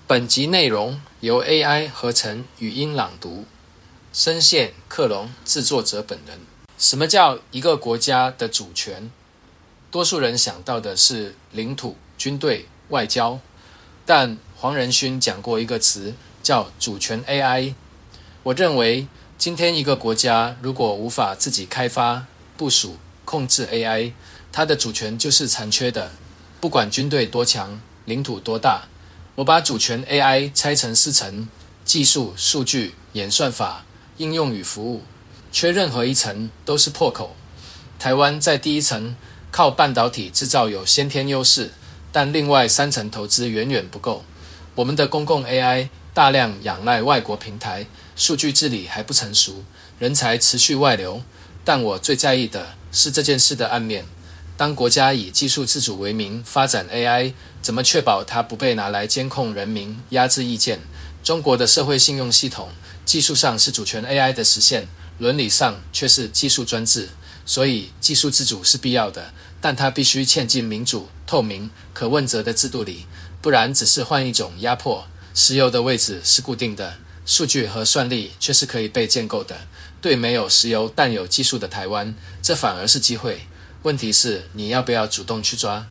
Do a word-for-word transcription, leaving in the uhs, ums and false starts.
本集内容由 A I 合成语音朗读，声线克隆制作者本人。什么叫一个国家的主权？多数人想到的是领土、军队、外交，但黄仁勋讲过一个词叫主权 A I。我认为今天一个国家如果无法自己开发、部署、控制 A I， 它的主权就是残缺的。不管军队多强，领土多大，我把主权 A I 拆成四层：技术、数据、演算法、应用与服务，缺任何一层都是破口。台湾在第一层靠半导体制造有先天优势，但另外三层投资远远不够。我们的公共 A I 大量仰赖外国平台，数据治理还不成熟，人才持续外流。但我最在意的是这件事的暗面。当国家以技术自主为名发展 A I， 怎么确保它不被拿来监控人民、压制意见？中国的社会信用系统技术上是主权 A I 的实现，伦理上却是技术专制。所以技术自主是必要的，但它必须嵌进民主、透明、可问责的制度里，不然只是换一种压迫。石油的位置是固定的，数据和算力却是可以被建构的。对没有石油但有技术的台湾，这反而是机会。问题是你要不要主动去抓？